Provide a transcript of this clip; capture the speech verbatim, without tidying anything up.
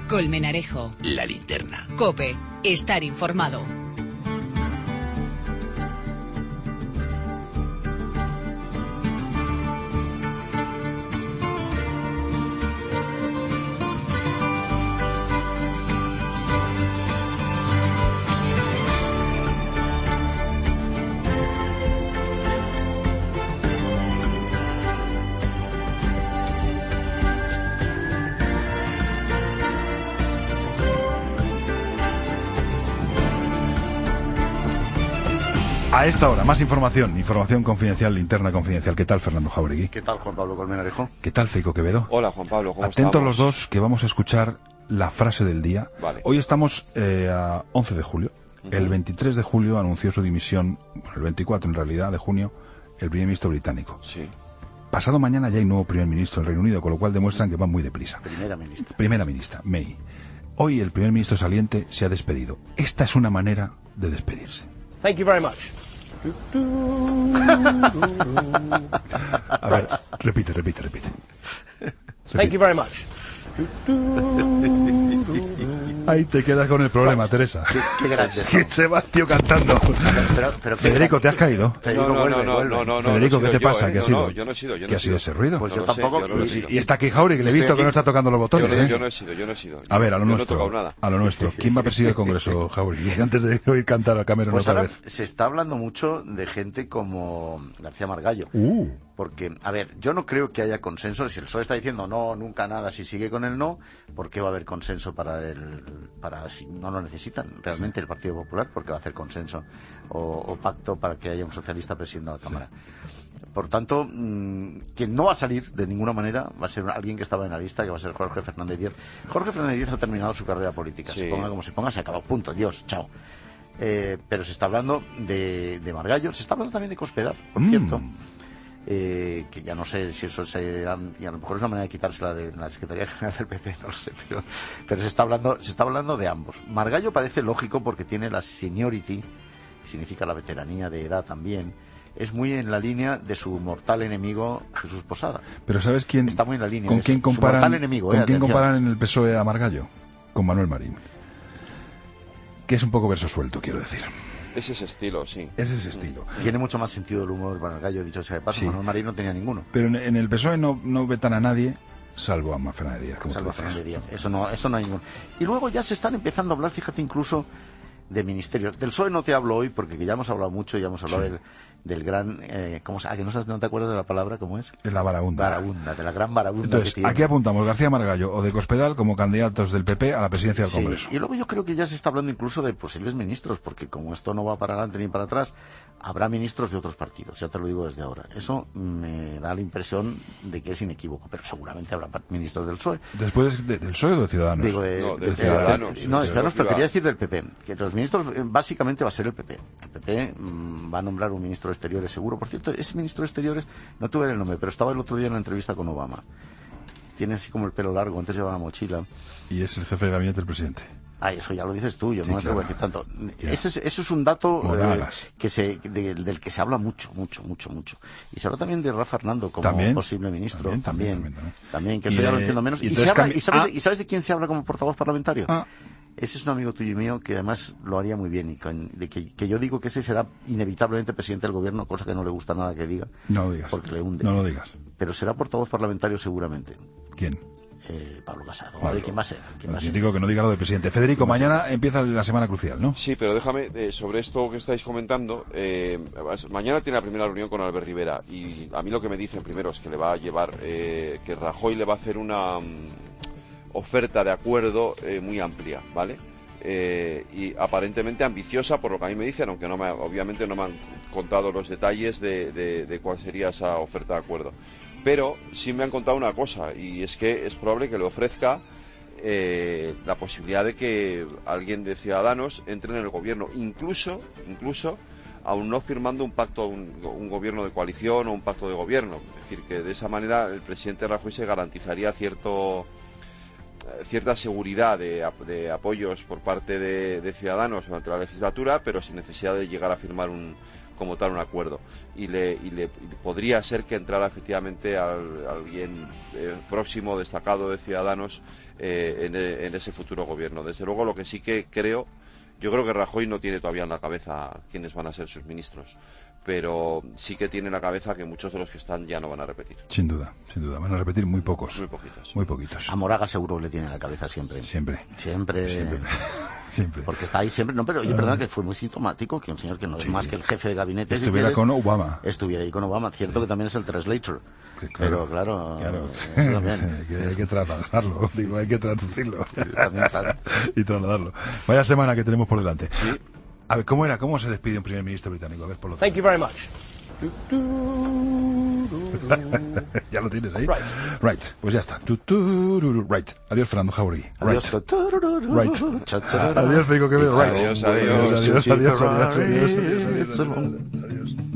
Colmenarejo. La Linterna. COPE. Estar informado. A esta hora, más información, información confidencial, linterna confidencial. ¿Qué tal, Fernando Jauregui? ¿Qué tal, Juan Pablo Colmenarejo? ¿Qué tal, Feico Quevedo? Hola, Juan Pablo, ¿cómo Atentos estamos? los dos, que vamos a escuchar la frase del día. Vale. Hoy estamos eh, a once de julio. Uh-huh. El veintitrés de julio anunció su dimisión, bueno, el veinticuatro en realidad de junio, el primer ministro británico. Sí. Pasado mañana ya hay nuevo primer ministro en Reino Unido, con lo cual demuestran que van muy deprisa. Primera ministra. Primera ministra, May. Hoy el primer ministro saliente se ha despedido. Esta es una manera de despedirse. Thank you very much. A ver, repite, repite, repite. Thank you very much. Ahí te quedas con el problema, bueno, Teresa. Qué, qué grande. ¿Quién se va, tío, cantando? Pero, pero Federico, ¿te has caído? No, no, no, no, no, no, Federico, ¿qué te yo, pasa? ¿eh? ¿Qué ha no, sido? no, yo no he sido, yo no ¿Qué he ha sido sido ese ruido? Pues no yo lo tampoco. sé, yo no y, y está aquí Jauregui, que le he visto que no está tocando los botones. Yo no, ¿eh? yo no he sido, yo no he sido. A ver, a lo yo nuestro. No he tocado nada. A lo nuestro. ¿Quién va a presidir el Congreso, Jauregui? Antes de oír cantar a Cameron Pues otra ahora vez. se está hablando mucho de gente como García Margallo. Uh. Porque, a ver, yo no creo que haya consenso. Si el P S O E está diciendo no, nunca nada, si sigue con el no, ¿por qué va a haber consenso para el, para si no lo necesitan realmente sí. el Partido Popular? ¿Por qué va a hacer consenso o, o pacto para que haya un socialista presidiendo la Cámara? Sí. Por tanto, mmm, quien no va a salir de ninguna manera va a ser alguien que estaba en la lista, que va a ser Jorge Fernández Díaz. Jorge Fernández Díaz ha terminado su carrera política. Sí. Se ponga como se ponga, se acabó. Punto. Dios. Chao. Eh, pero se está hablando de, de Margallo, se está hablando también de Cospedal, por mm. cierto. Eh, que ya no sé si eso será, y a lo mejor es una manera de quitársela de la Secretaría General del P P, no lo sé, pero, pero se está hablando, se está hablando de ambos. Margallo parece lógico porque tiene la seniority, significa la veteranía de edad también, es muy en la línea de su mortal enemigo Jesús Posada. Pero ¿sabes quién? Está muy en la línea. ¿Con quién comparan? Su mortal enemigo, ¿Con eh, quién atención. comparan en el P S O E a Margallo? Con Manuel Marín. Que es un poco verso suelto, quiero decir. Es ese estilo, sí. Es ese estilo. Tiene mucho más sentido el humor Margallo, dicho sea de paso. Sí. Manuel Marín no tenía ninguno. Pero en, en el P S O E no, no vetan a nadie, salvo a Fernández Díaz. Como salvo a Fernández Díaz. Eso no, eso no hay ninguno. Y luego ya se están empezando a hablar, fíjate, incluso de ministerios. Del P S O E no te hablo hoy porque ya hemos hablado mucho, ya hemos hablado sí. del, del gran... Eh, ¿cómo se, ah, que no, no te acuerdas de la palabra? ¿Cómo es? La varabunda. Varabunda, de la gran varabunda. Entonces, que tiene. Aquí apuntamos García Margallo o de Cospedal como candidatos del P P a la presidencia del sí. Congreso. Y luego yo creo que ya se está hablando incluso de posibles ministros, porque como esto no va para adelante ni para atrás, habrá ministros de otros partidos, ya te lo digo desde ahora. Eso me da la impresión de que es inequívoco, pero seguramente habrá ministros del P S O E. ¿Después de, del P S O E o de Ciudadanos? Digo, de, no, de, de, de Ciudadanos. De, no, de Ciudadanos, pero quería decir del P P. Que los ministros, básicamente va a ser el P P. El P P mmm, va a nombrar un ministro de Exteriores seguro. Por cierto, ese ministro de Exteriores, no tuve el nombre, pero estaba el otro día en una entrevista con Obama. Tiene así como el pelo largo, antes llevaba mochila. Y es el jefe de gabinete del presidente. Ah, eso ya lo dices tú, yo sí, no me atrevo a decir tanto. Ese es, eso es un dato eh, que se, de, del que se habla mucho, mucho, mucho, mucho. Y se habla también de Rafa Hernando como ¿También? posible ministro. También, también, también, también, también que eso ya lo entiendo menos. ¿Y, y, se habla, ¿y, sabes, ah. de, ¿Y sabes de quién se habla como portavoz parlamentario? Ah. Ese es un amigo tuyo y mío que además lo haría muy bien y con, de que, que yo digo que ese será inevitablemente presidente del gobierno, cosa que no le gusta nada que diga. No lo digas. Porque le hunde. No lo digas. Pero será portavoz parlamentario seguramente. ¿Quién? Eh, Pablo Casado. Pablo. ¿Quién va a ser? ¿Quién va a ser? Digo que no diga lo del presidente. Federico, mañana empieza la semana crucial, ¿no? Sí, pero déjame, eh, sobre esto que estáis comentando, eh, mañana tiene la primera reunión con Albert Rivera y a mí lo que me dicen primero es que le va a llevar, eh, que Rajoy le va a hacer una um, oferta de acuerdo eh, muy amplia, ¿vale? Eh, y aparentemente ambiciosa por lo que a mí me dicen, aunque no me, obviamente no me han contado los detalles de, de, de cuál sería esa oferta de acuerdo. Pero sí me han contado una cosa, y es que es probable que le ofrezca eh, la posibilidad de que alguien de Ciudadanos entre en el gobierno, incluso, incluso aún no firmando un pacto, un, un gobierno de coalición o un pacto de gobierno. Es decir, que de esa manera el presidente Rajoy se garantizaría cierto cierta seguridad de, de apoyos por parte de, de Ciudadanos durante la legislatura, pero sin necesidad de llegar a firmar un como tal un acuerdo, y le, y le y podría ser que entrara efectivamente al, alguien eh, próximo, destacado de Ciudadanos eh, en, en ese futuro gobierno. Desde luego, lo que sí que creo, yo creo que Rajoy no tiene todavía en la cabeza quiénes van a ser sus ministros, pero sí que tiene en la cabeza que muchos de los que están ya no van a repetir. Sin duda, sin duda, van a repetir muy pocos. Muy poquitos. Muy poquitos. A Moraga seguro le tiene en la cabeza siempre. Siempre. Siempre. Siempre. Siempre. Porque está ahí siempre. No, pero oye, perdona, que fue muy sintomático que un señor que no es Sí. más que el jefe de gabinete, si Estuviera quieres, con Obama. estuviera ahí con Obama. Cierto que también es el translator. Sí, Pero claro, claro. eso también. Sí, que hay que trasladarlo, digo, hay que traducirlo También, claro. y trasladarlo. Vaya semana que tenemos por delante. Sí. A ver, ¿cómo era? ¿Cómo se despide un primer ministro británico? A ver, por lo Thank you very much. Ya lo tienes ahí. Right. Right. Pues ya está. Tu, tu, ru, ru. Right. Adiós, Fernando Jauregui. Adiós. Right. Turururu. Right. Cha, cha, ra. Adiós, Federico Quevedo. It's a Right. Adiós, long way adiós. Adiós, to adiós, adiós, Ferrari. adiós, adiós, adiós, It's a long- adiós.